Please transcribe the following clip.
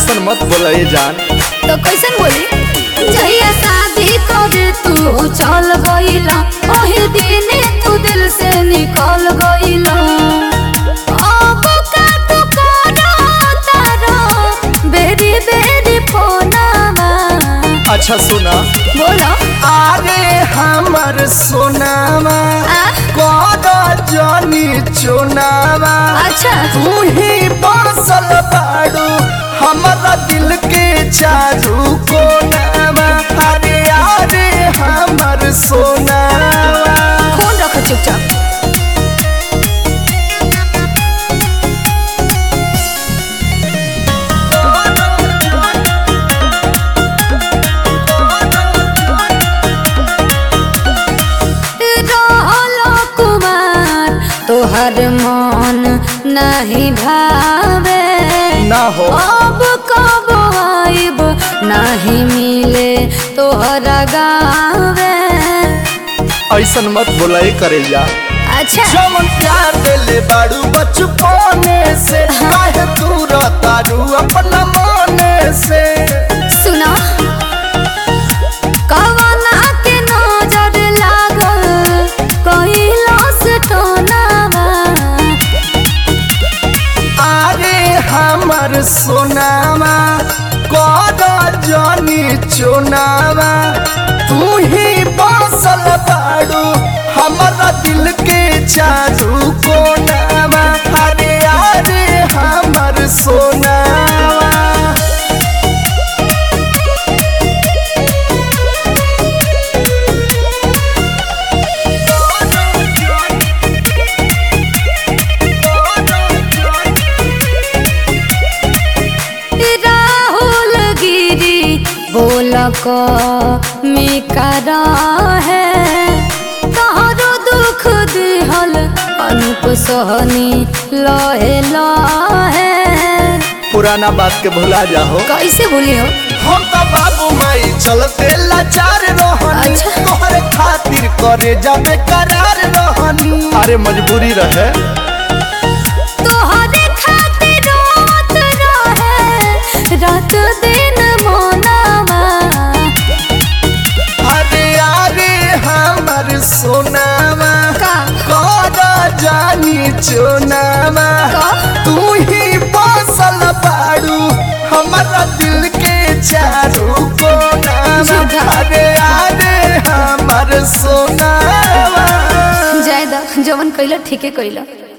ऐसन मत बोला ये जान। तो कैसन बोली? जहिया शादी करे तू चल गइला, ओही दिने तू दिल से निकल गइला। अब का तू करो तारो बेरी बेरी फोनवा। अच्छा सुना, बोलो। अरे हमर सोनावा कद जानी चुनावा। अच्छा तू ही बसल बाड़ू हमारा दिल के चारू कोनावा। अरे अरे हमर सोनावा। फोन रखो चुपचाप। तोहर मन नहीं भावे ना हो अब कब आइब नहीं मिले तोहरा गावे। ऐसन मत बोला करे जा। अच्छा जवन प्यार दिले बाड़ू बचपने से, काहे दूर तारू अपना मने से। सुना कवना के नजर लागल कहिला से टोनावा। अरे हमर सोनावा कद जानी चुनावा। तू ही बसल बाड़ू हमारा दिल के चारू कोनावा। अरे अरे हमर सोनावा। राहुल गिरी बोल मिकरा है तोहरो दुख दिहल अनुप सहनी लहे लहे। पुराना बात के भुला जाओ। कैसे भूली हो? हम तो बाबू माई चलते लाचार रहनी। अच्छा। तोहरे खातिर करे जाबे करार रहनी। अरे मजबूरी रहे। तोहरे खातिर रोत रहे रात दिन मोनावा। अरे अरे हमर सोनावा का? कद जानी चुनावा। का? तू ही बसल बाड़ू हमारा दिल के चारू कोनावा। झूठा। अरे अरे हमर सोनावा। जायदा जवन कइला ठीके कइला।